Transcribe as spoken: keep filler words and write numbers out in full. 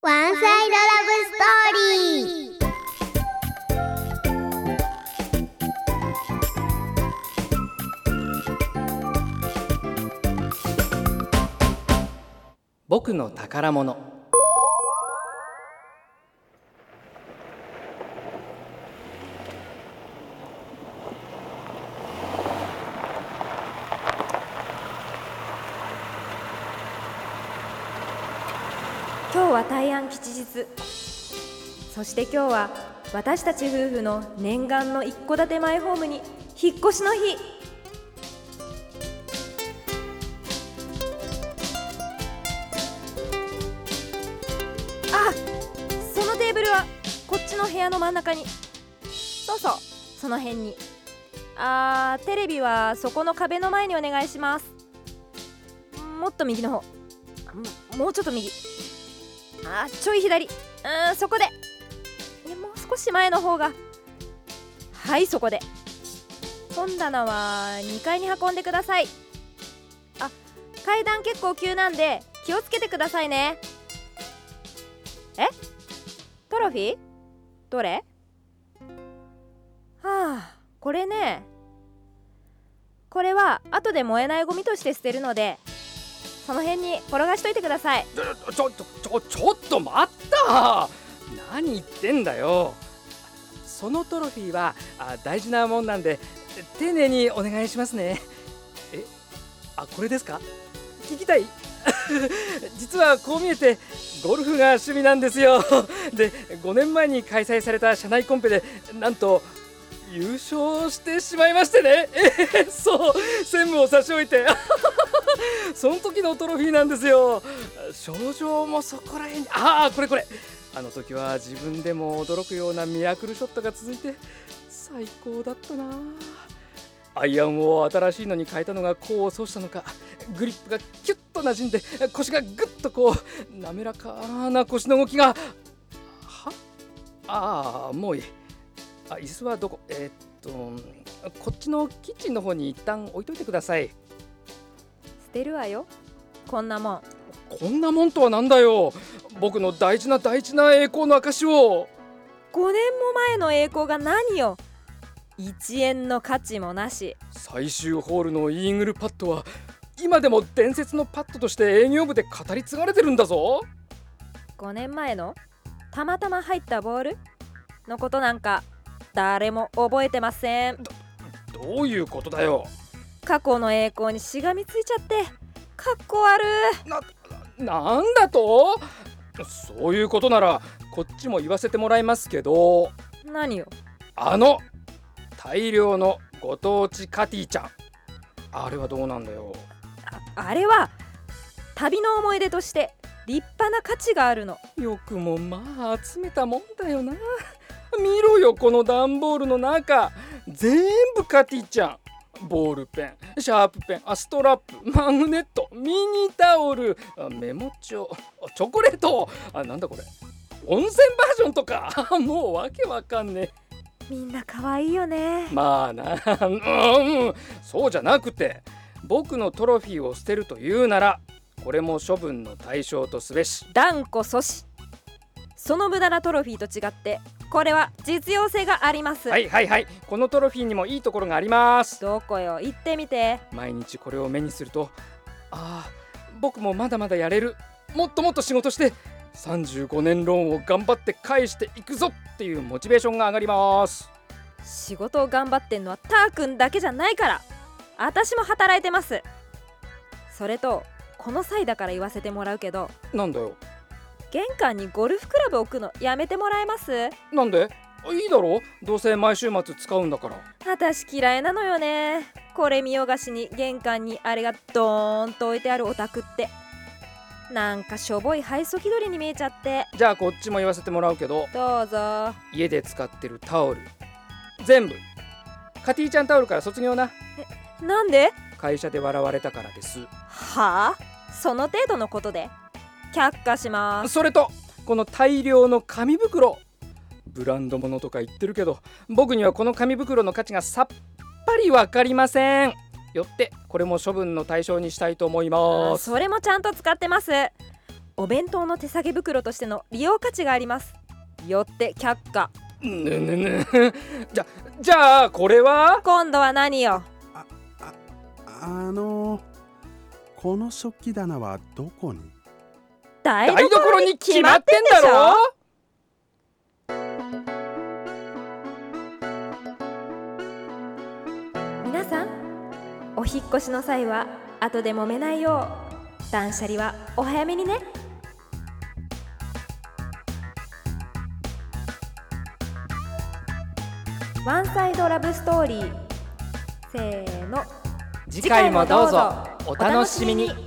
ワンサイドラブストーリー。 僕の宝物。 今日は大安吉日。そして今日は私たち夫婦の念願の一戸建てマイホームに引っ越しの日。あ、そのテーブルはこっちの部屋の真ん中に。そうそう、その辺に。あー、テレビはそこの壁の前にお願いします。もっと右の方。ももうちょっと右。あ、ちょい左。うーん、そこで。いや、もう少し前の方が。はい、そこで。本棚はにかいに運んでください。あ、階段結構急なんで気をつけてくださいね。え？トロフィー？どれ？はあ、これね。これは後で燃えないゴミとして捨てるので、その辺に転がしといてください。 ちょちょちょちょちょっと待った。何言ってんだよ。そのトロフィーはあ大事なもんなんで丁寧にお願いしますね。え、あ、これですか？聞きたい。実はこう見えてゴルフが趣味なんですよ。で、ごねんまえに開催された社内コンペでなんと優勝してしまいましてね。えー、そう専務を差し置いてその時のトロフィーなんですよ。賞状もそこらへんに。ああ、これこれ。あの時は自分でも驚くようなミラクルショットが続いて最高だったな。アイアンを新しいのに変えたのが功を奏したのか、グリップがキュッと馴染んで腰がグッとこう滑らかな腰の動きが。はああ、もういい。あ、椅子はどこ？えー、っとこっちのキッチンの方に一旦置いといてください。 捨てるわよ、こんなもん。 こんなもんとはなんだよ。僕の大事な大事な栄光の証を。 ごねんも前の栄光が何よ。いちえんの価値もなし。 最終ホールのイーグルパットは今でも伝説のパットとして営業部で語り継がれてるんだぞ。 ごねんまえのたまたま入ったボールのことなんか誰も覚えてません。 ど, どういうことだよ。 過去の栄光にしがみついちゃってかっこ悪い。 な、なんだと？そういうことならこっちも言わせてもらいますけど。 何よ。 あの大量のご当地カティちゃん、あれはどうなんだよ。 あ, あれは旅の思い出として立派な価値があるの。 よくもまあ集めたもんだよな。見ろよ、この段ボールの中全部カティちゃん。ボールペン、シャープペン、あストラップ、マグネット、ミニタオル、メモ帳、チョコレート、あなんだこれ、温泉バージョンとかもうわけわかんねえ。 みんな可愛いよね。 まあな、うん、そうじゃなくて、僕のトロフィーを捨てるというならこれも処分の対象とすべし。 断固阻止。その無駄なトロフィーと違ってこれは実用性があります。 はいはいはい、このトロフィーにもいいところがあります。 どこよ、言ってみて。 毎日これを目にすると、ああ僕もまだまだやれる、もっともっと仕事してさんじゅうごねんローンを頑張って返していくぞっていうモチベーションが上がります。 仕事を頑張ってんのはターくんだけじゃないから、私も働いてます。それとこの際だから言わせてもらうけど、 なんだよ。 玄関にゴルフクラブ置くのやめてもらえます？ なんで？いいだろ、どうせ毎週末使うんだから。 私嫌いなのよね、これ見よがしに玄関にあれがドーンと置いてあるお宅って。なんかしょぼい配送気取りに見えちゃって。 じゃあこっちも言わせてもらうけど、 どうぞ。 家で使ってるタオル全部カティちゃんタオルから卒業な。 え、なんで？ 会社で笑われたからです。 はあ？その程度のことで却下します。 それとこの大量の紙袋、ブランド物とか言ってるけど僕にはこの紙袋の価値がさっぱりわかりません。よってこれも処分の対象にしたいと思います。 それもちゃんと使ってます。 お弁当の手提げ袋としての利用価値があります。よって却下。 ぬぬぬじゃじゃあこれは？ 今度は何よ。 あああのこの食器棚はどこに？ 台台所に決まってんだろ。 皆さん、お引っ越しの際は後で揉めないよう断捨離はお早めにね。ワンサイドラブストーリー、せーの。 次回もどうぞお楽しみに。